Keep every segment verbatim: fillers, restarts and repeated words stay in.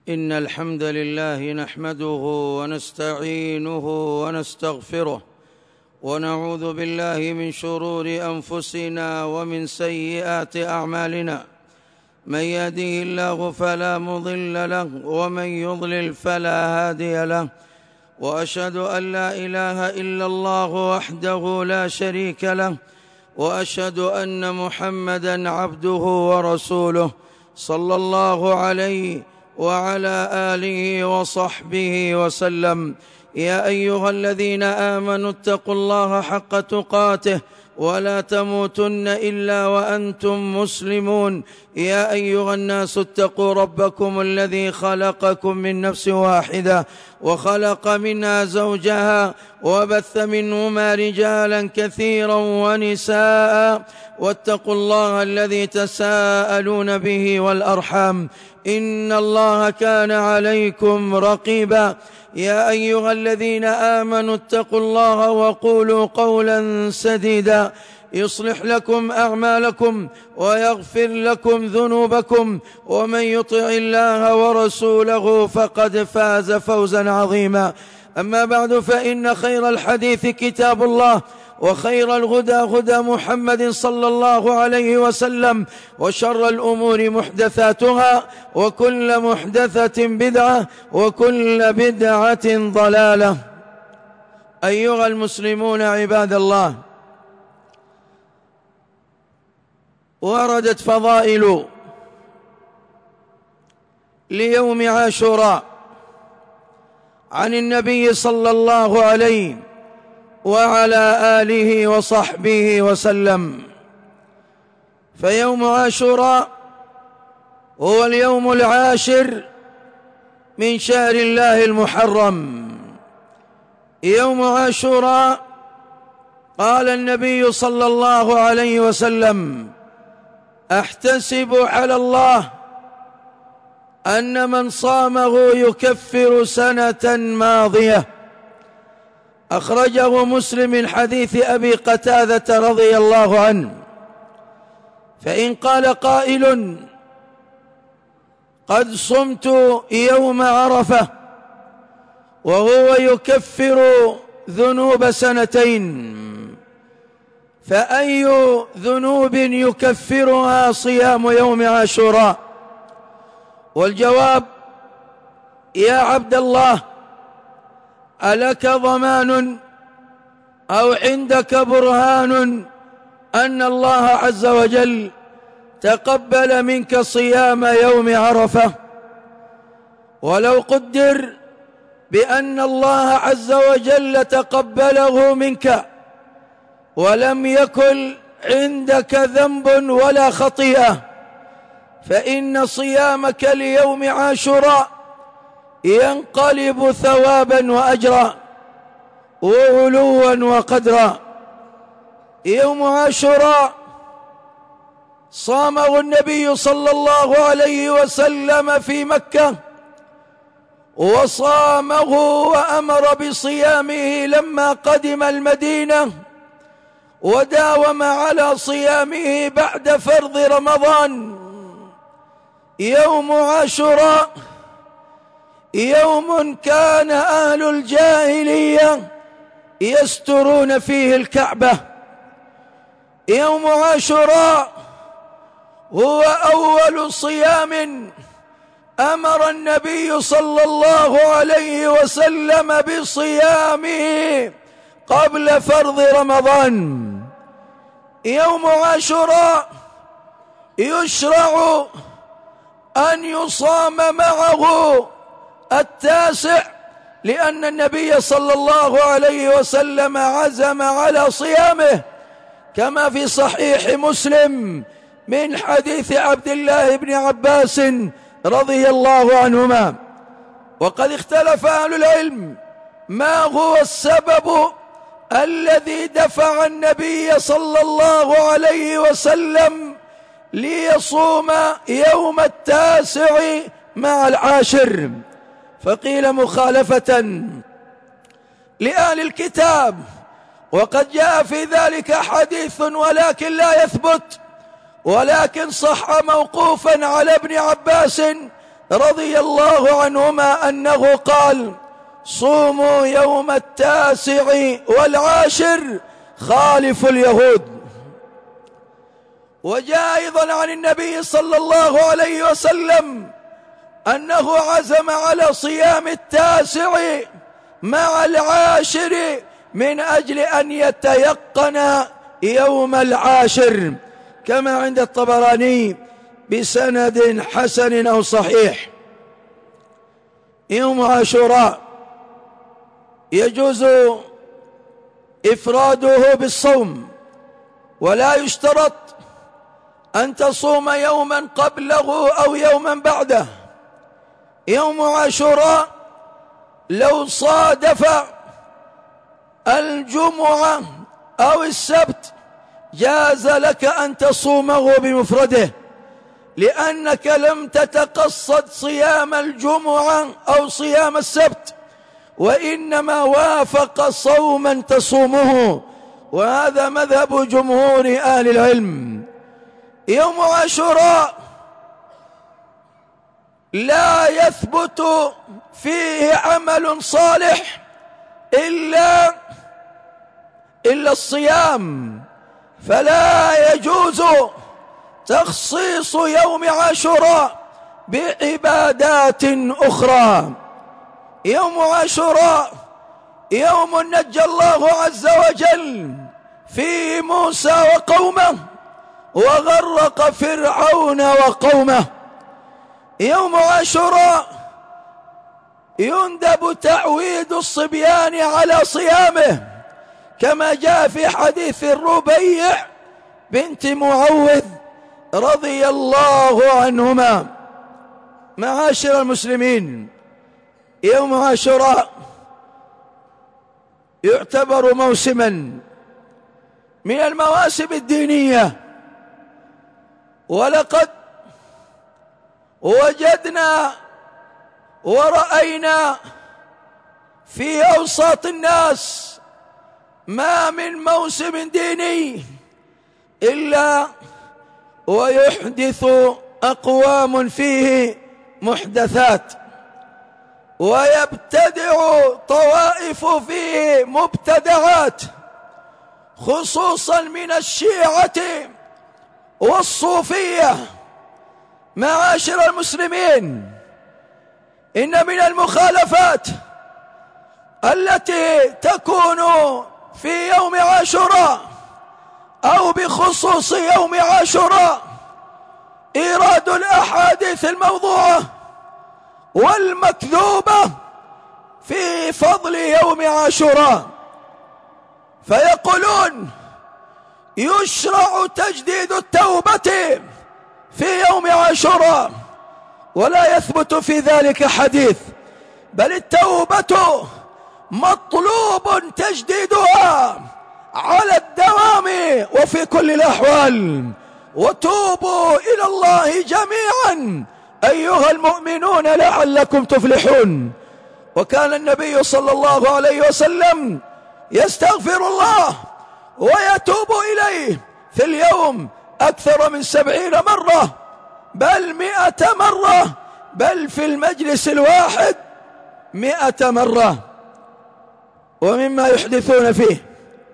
إن الحمد لله نحمده ونستعينه ونستغفره ونعوذ بالله من شرور أنفسنا ومن سيئات أعمالنا. من يهده الله فلا مضل له ومن يضلل فلا هادي له، وأشهد أن لا إله إلا الله وحده لا شريك له، وأشهد أن محمدًا عبده ورسوله صلى الله عليه وعلى آله وصحبه وسلم. يا أيها الذين آمنوا اتقوا الله حق تقاته ولا تموتن إلا وأنتم مسلمون. يا أيها الناس اتقوا ربكم الذي خلقكم من نفس واحدة وخلق منها زوجها وبث منهما رجالا كثيرا ونساء، واتقوا الله الذي تساءلون به والأرحام إن الله كان عليكم رقيبا. يا أيها الذين آمنوا اتقوا الله وقولوا قولا سديدا يصلح لكم أعمالكم ويغفر لكم ذنوبكم، ومن يطع الله ورسوله فقد فاز فوزا عظيما. أما بعد، فإن خير الحديث كتاب الله، وخير الهدى هدى محمد صلى الله عليه وسلم، وشر الأمور محدثاتها، وكل محدثة بدعة، وكل بدعة ضلالة. أيها المسلمون عباد الله، وردت فضائل ليوم عاشوراء عن النبي صلى الله عليه وعلى آله وصحبه وسلم. فيوم عاشوراء هو اليوم العاشر من شهر الله المحرم. يوم عاشوراء قال النبي صلى الله عليه وسلم: أحتسب على الله أن من صامه يكفر سنة ماضية. أخرجه مسلم من حديث أبي قتادة رضي الله عنه. فإن قال قائل: قد صمت يوم عرفة وهو يكفر ذنوب سنتين، فأي ذنوب يكفرها صيام يوم عاشوراء؟ والجواب: يا عبد الله، ألك ضمان أو عندك برهان أن الله عز وجل تقبل منك صيام يوم عرفة؟ ولو قدر بأن الله عز وجل تقبله منك ولم يكن عندك ذنب ولا خطيئة، فإن صيامك ليوم عاشوراء ينقلب ثوابا وأجرا وعلوا وقدرا. يوم عاشوراء صامه النبي صلى الله عليه وسلم في مكة، وصامه وأمر بصيامه لما قدم المدينة، وداوم على صيامه بعد فرض رمضان. يوم عاشوراء يوم كان أهل الجاهلية يسترون فيه الكعبة. يوم عاشوراء هو أول صيام أمر النبي صلى الله عليه وسلم بصيامه قبل فرض رمضان. يوم عاشوراء يشرع أن يصام معه التاسع، لأن النبي صلى الله عليه وسلم عزم على صيامه، كما في صحيح مسلم من حديث عبد الله بن عباس رضي الله عنهما. وقد اختلف أهل العلم ما هو السبب الذي دفع النبي صلى الله عليه وسلم ليصوم يوم التاسع مع العاشر. فقيل مخالفة لأهل الكتاب، وقد جاء في ذلك حديث ولكن لا يثبت، ولكن صح موقوفا على ابن عباس رضي الله عنهما أنه قال: صوموا يوم التاسع والعاشر خالفوا اليهود. وجاء أيضا عن النبي صلى الله عليه وسلم أنه عزم على صيام التاسع مع العاشر من أجل أن يتيقن يوم العاشر، كما عند الطبراني بسند حسن أو صحيح. يوم عاشوراء يجوز إفراده بالصوم، ولا يشترط أن تصوم يوما قبله أو يوما بعده. يوم عاشوراء لو صادف الجمعة أو السبت جاز لك أن تصومه بمفرده، لأنك لم تتقصد صيام الجمعة أو صيام السبت، وإنما وافق صوما تصومه، وهذا مذهب جمهور أهل العلم. يوم عاشوراء لا يثبت فيه عمل صالح إلا إلا الصيام، فلا يجوز تخصيص يوم عاشوراء بعبادات أخرى. يوم عاشوراء يوم نجى الله عز وجل فيه موسى وقومه وغرق فرعون وقومه. يوم عاشوراء يندب تعويد الصبيان على صيامه، كما جاء في حديث الربيع بنت معوذ رضي الله عنهما. معاشر المسلمين، يوم عاشوراء يعتبر موسما من المواسم الدينية، ولقد وجدنا ورأينا في أوساط الناس ما من موسم ديني إلا ويحدث أقوام فيه محدثات، ويبتدع طوائف فيه مبتدعات، خصوصا من الشيعة والصوفية. معاشر المسلمين، إن من المخالفات التي تكون في يوم عاشوراء أو بخصوص يوم عاشوراء إيراد الأحاديث الموضوعة والمكذوبة في فضل يوم عاشوراء، فيقولون يشرع تجديد التوبة في يوم عاشوراء، ولا يثبت في ذلك حديث، بل التوبة مطلوب تجديدها على الدوام وفي كل الأحوال. وتوبوا إلى الله جميعا أيها المؤمنون لعلكم تفلحون. وكان النبي صلى الله عليه وسلم يستغفر الله ويتوب إليه في اليوم أكثر من سبعين مرة، بل مئة مرة، بل في المجلس الواحد مئة مرة. ومما يحدثون فيه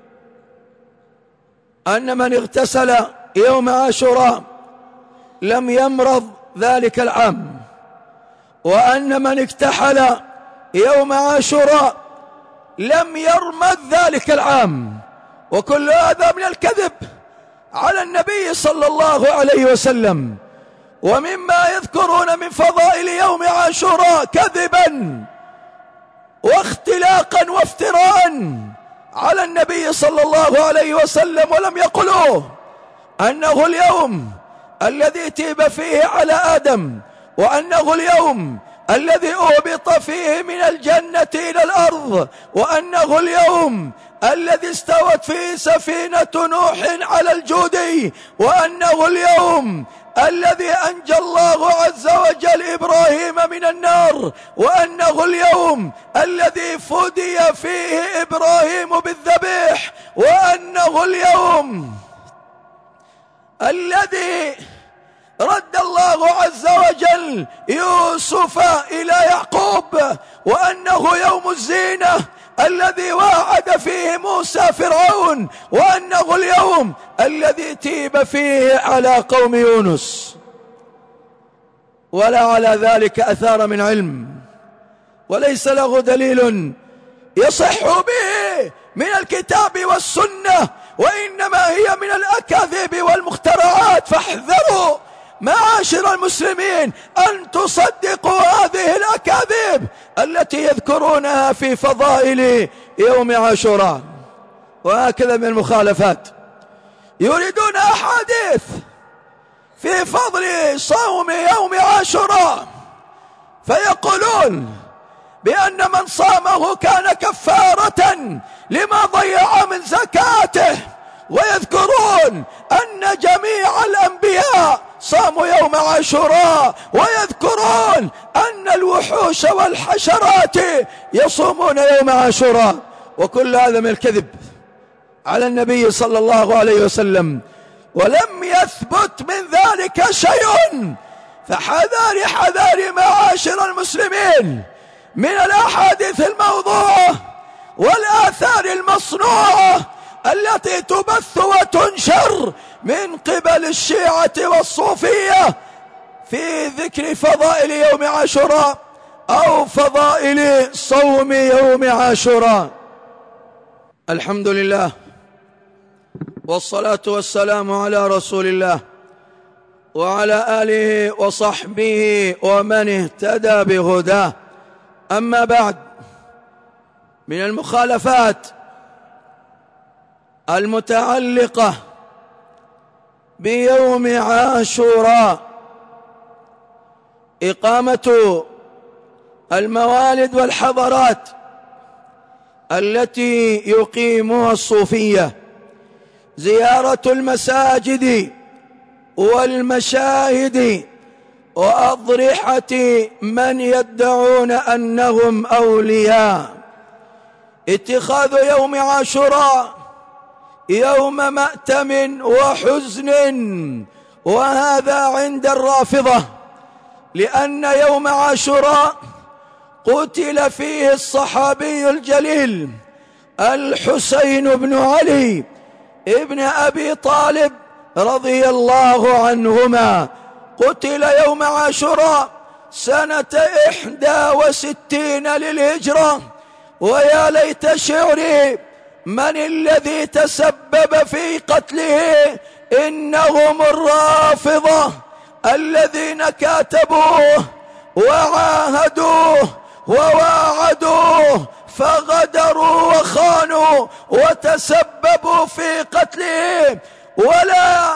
أن من اغتسل يوم عاشوراء لم يمرض ذلك العام، وأن من اكتحل يوم عاشوراء لم يرمد ذلك العام، وكل هذا من الكذب على النبي صلى الله عليه وسلم. ومما يذكرون من فضائل يوم عاشوراء كذبا واختلاقا وافتراء على النبي صلى الله عليه وسلم، ولم يقولوه أنه اليوم الذي تيب فيه على آدم، وأنه اليوم الذي أهبط فيه من الجنة إلى الأرض، وأنه اليوم الذي استوت فيه سفينة نوح على الجودي، وأنه اليوم الذي أنجى الله عز وجل إبراهيم من النار، وأنه اليوم الذي فدي فيه إبراهيم بالذبيح، وأنه اليوم الذي رد الله عز وجل يوسف إلى يعقوب، وأنه يوم الزينة الذي واعد فيه موسى فرعون، وأنه اليوم الذي تيب فيه على قوم يونس. ولا على ذلك أثار من علم، وليس له دليل يصح به من الكتاب والسنة، وإنما هي من الأكاذيب والمخترعات. فاحذروا معاشر المسلمين أن تصدقوا هذه الأكاذيب التي يذكرونها في فضائل يوم عاشوراء. وهكذا من المخالفات يريدون أحاديث في فضل صوم يوم عاشوراء، فيقولون بأن من صامه كان كفارة لما ضيع من زكاته، ويذكرون أن جميع الأنبياء صاموا يوم عاشوراء، ويذكرون أن الوحوش والحشرات يصومون يوم عاشوراء. وكل هذا من الكذب على النبي صلى الله عليه وسلم، ولم يثبت من ذلك شيء. فحذار حذار معاشر المسلمين من الأحاديث الموضوعة والآثار المصنوعة التي تبث وتنشر من قبل الشيعة والصوفية في ذكر فضائل يوم عاشوراء أو فضائل صوم يوم عاشوراء. الحمد لله والصلاة والسلام على رسول الله وعلى آله وصحبه ومن اهتدى بهداه. أما بعد، من المخالفات المتعلقة بيوم عاشوراء إقامة الموالد والحضارات التي يقيمها الصوفية، زيارة المساجد والمشاهد وأضرحة من يدعون أنهم أولياء، اتخاذ يوم عاشوراء يوم مأتم وحزن، وهذا عند الرافضة، لأن يوم عاشوراء قتل فيه الصحابي الجليل الحسين بن علي ابن أبي طالب رضي الله عنهما، قتل يوم عاشوراء سنة إحدى وستين للهجرة. ويا ليت شعري من الذي تسبب في قتله، إنهم الرافضة الذين كاتبوه وعاهدوه وواعدوه فغدروا وخانوا وتسببوا في قتله. ولا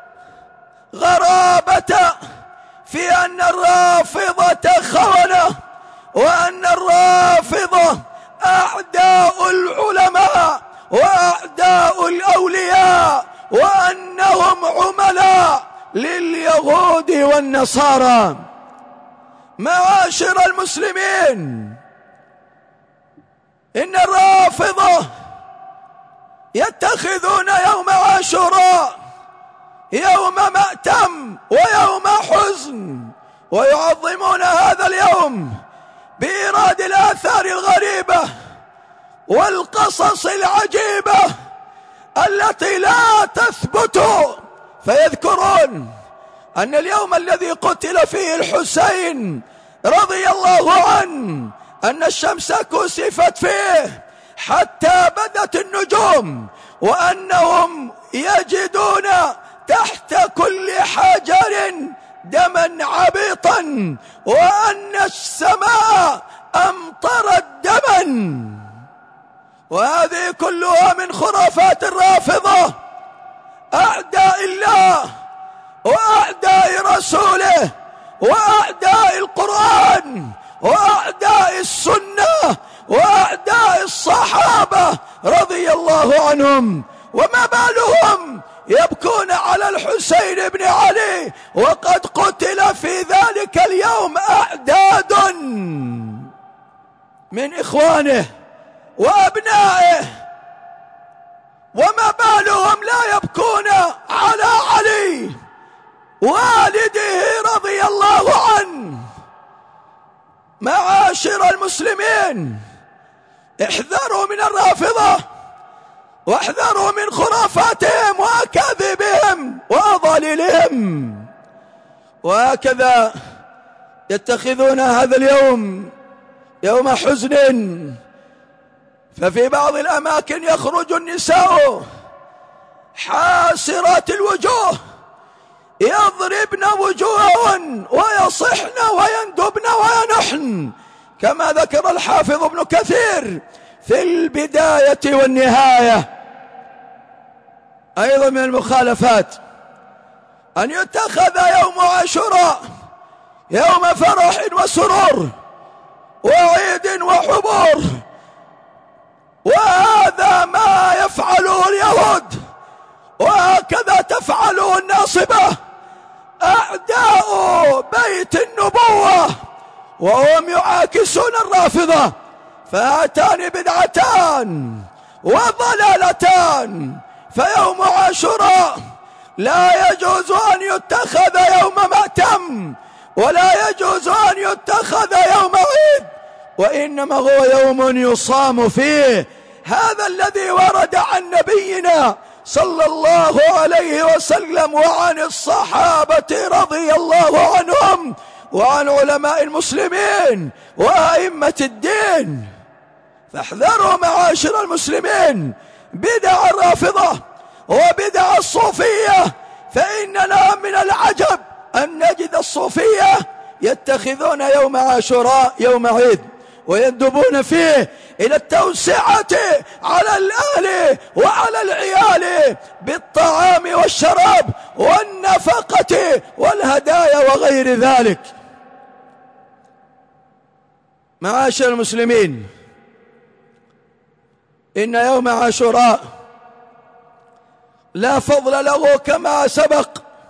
غرابة في أن الرافضة خونة، وأن الرافضة أعداء العلماء وأعداء الأولياء، وأنهم عملاء لليهود والنصارى. معاشر المسلمين، إن الرافضة يتخذون يوم عاشوراء يوم مأتم ويوم حزن، ويعظمون هذا اليوم بإيراد الآثار الغريبة والقصص العجيبة التي لا تثبت. فيذكرون أن اليوم الذي قتل فيه الحسين رضي الله عنه أن الشمس كسفت فيه حتى بدت النجوم، وأنهم يجدون تحت كل حجر دما عبيطا، وأن السماء أمطرت دما. وهذه كلها من خرافات الرافضة أعداء الله وأعداء رسوله وأعداء القرآن وأعداء السنة وأعداء الصحابة رضي الله عنهم. وما بالهم يبكون على الحسين بن علي وقد قتل في ذلك اليوم أعداد من إخوانه وأبنائه، وما بالهم لا يبكون على علي والده رضي الله عنه. معاشر المسلمين، احذروا من الرافضة، واحذروا من خرافاتهم وأكاذيبهم وأضاليلهم. وهكذا يتخذون هذا اليوم يوم حزن، ففي بعض الأماكن يخرج النساء حاسرات الوجوه يضربن وجوههن ويصحن ويندبن وينحن، كما ذكر الحافظ ابن كثير في البداية والنهاية. أيضا من المخالفات أن يتخذ يوم عاشوراء يوم فرح وسرور وعيد وحبور، وهذا ما يفعله اليهود، وهكذا تفعله الناصبة أعداء بيت النبوة، وهم يعاكسون الرافضة. فهاتان بدعتان وضلالتان. فيوم عاشوراء لا يجوز أن يتخذ يوم مأتم، ولا يجوز أن يتخذ يوم عيد، وإنما هو يوم يصام فيه. هذا الذي ورد عن نبينا صلى الله عليه وسلم وعن الصحابة رضي الله عنهم وعن علماء المسلمين وأئمة الدين. فاحذروا معاشر المسلمين بدع الرافضة وبدع الصوفية، فإننا من العجب أن نجد الصوفية يتخذون يوم عاشوراء يوم عيد، ويندبون فيه إلى التوسعة على الأهل وعلى العيال بالطعام والشراب والنفقة والهدايا وغير ذلك. معاشر المسلمين، إن يوم عاشوراء لا فضل له كما سبق،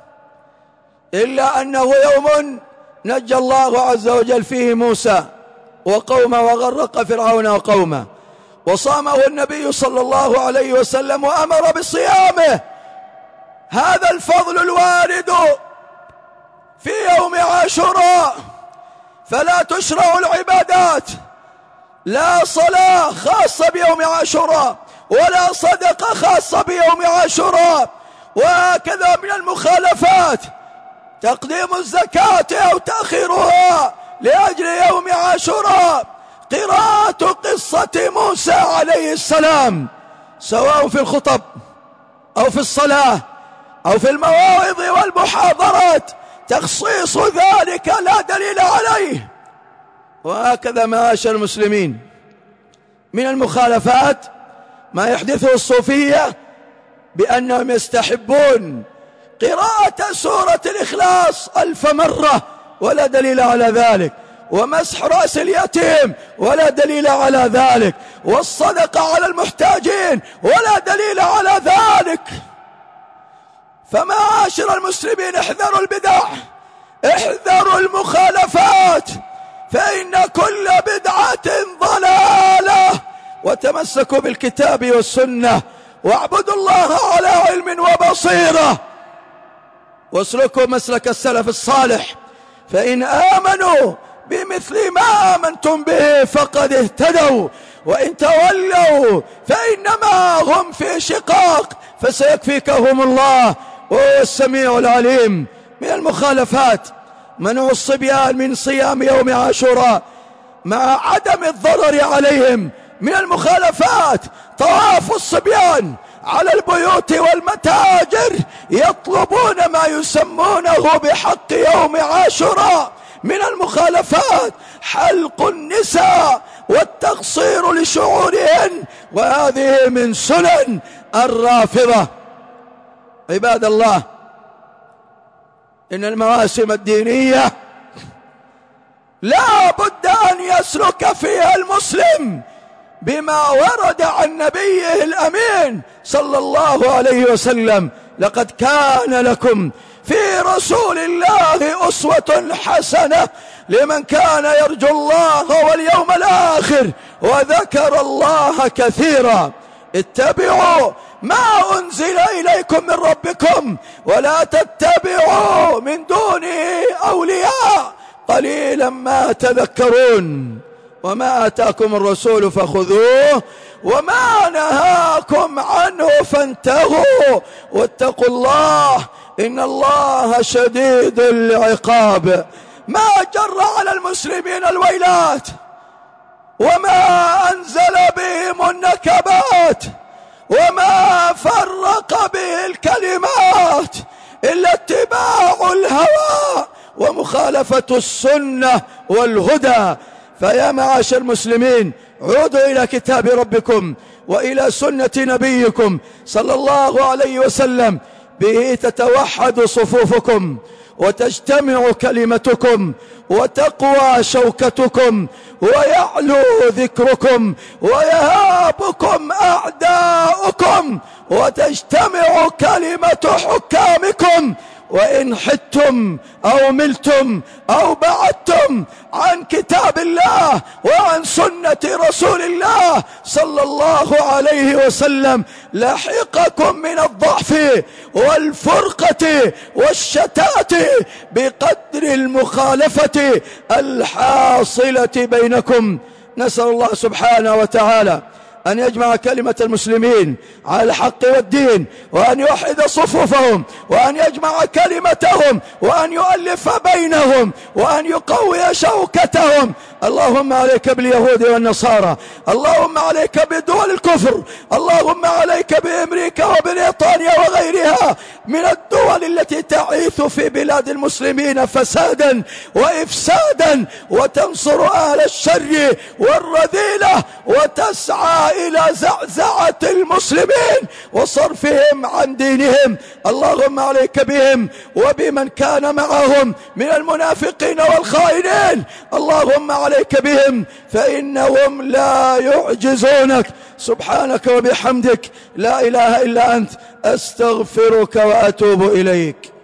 إلا أنه يوم نجى الله عز وجل فيه موسى وقومه وغرق فرعون وقومه، وصامه النبي صلى الله عليه وسلم وأمر بصيامه. هذا الفضل الوارد في يوم عاشوراء. فلا تشرع العبادات، لا صلاة خاصة بيوم عاشوراء، ولا صدقة خاصة بيوم عاشوراء. وهكذا من المخالفات تقديم الزكاة أو تأخيرها لأجل يوم عاشوراء، قراءة قصة موسى عليه السلام سواء في الخطب أو في الصلاة أو في المواعظ والمحاضرات، تخصيص ذلك لا دليل عليه. وهكذا معاشر المسلمين، من المخالفات ما يحدثه الصوفية بأنهم يستحبون قراءة سورة الإخلاص ألف مرة ولا دليل على ذلك، ومسح رأس اليتيم ولا دليل على ذلك، والصدقة على المحتاجين ولا دليل على ذلك. فمعاشر المسلمين، احذروا البدع، احذروا المخالفات، فإن كل بدعة ضلالة. وتمسكوا بالكتاب والسنة، واعبدوا الله على علم وبصيرة، واسلكوا مسلك السلف الصالح، فإن آمنوا بمثل ما آمنتم به فقد اهتدوا، وإن تولوا فإنما هم في شقاق، فسيكفيكهم الله وهو السميع العليم. من المخالفات منع الصبيان من صيام يوم عاشوراء مع عدم الضرر عليهم. من المخالفات طواف الصبيان على البيوت والمتاجر يطلبون ما يسمونه بحق يوم عاشوراء. من المخالفات حلق النساء والتقصير لشعورهن، وهذه من سنن الرافضة. عباد الله، إن المواسم الدينية لا بد أن يسلك فيها المسلم بما ورد عن نبيه الأمين صلى الله عليه وسلم. لقد كان لكم في رسول الله أسوة حسنة لمن كان يرجو الله واليوم الآخر وذكر الله كثيرا. اتبعوا ما أنزل إليكم من ربكم ولا تتبعوا من دونه أولياء قليلا ما تذكرون. وما آتاكم الرسول فخذوه وما نهاكم عنه فانتهوا واتقوا الله إن الله شديد العقاب. ما جر على المسلمين الويلات وما أنزل بهم النكبات وما فرق به الكلمات إلا اتباع الهوى ومخالفة السنة والهدى. فيا معاشر المسلمين، عودوا إلى كتاب ربكم وإلى سنة نبيكم صلى الله عليه وسلم، به تتوحد صفوفكم وتجتمع كلمتكم وتقوى شوكتكم ويعلو ذكركم ويهابكم أعداؤكم وتجتمع كلمة حكامكم. وإن حدتم أو ملتم أو بعدتم عن كتاب الله وعن سنة رسول الله صلى الله عليه وسلم لحقكم من الضعف والفرقة والشتات بقدر المخالفة الحاصلة بينكم. نسأل الله سبحانه وتعالى أن يجمع كلمة المسلمين على الحق والدين، وأن يوحد صفوفهم، وأن يجمع كلمتهم، وأن يؤلف بينهم، وأن يقوي شوكتهم. اللهم عليك باليهود والنصارى، اللهم عليك بدول الكفر، اللهم عليك بأمريكا وبريطانيا وغيرها من الدول التي تعيث في بلاد المسلمين فسادا وإفسادا وتنصر أهل الشر والرذيلة وتسعى إلى زعزعة المسلمين وصرفهم عن دينهم. اللهم عليك بهم وبمن كان معهم من المنافقين والخائنين، اللهم عليك بهم فإنهم لا يعجزونك. سبحانك وبحمدك لا إله إلا أنت، أستغفرك وأتوب إليك.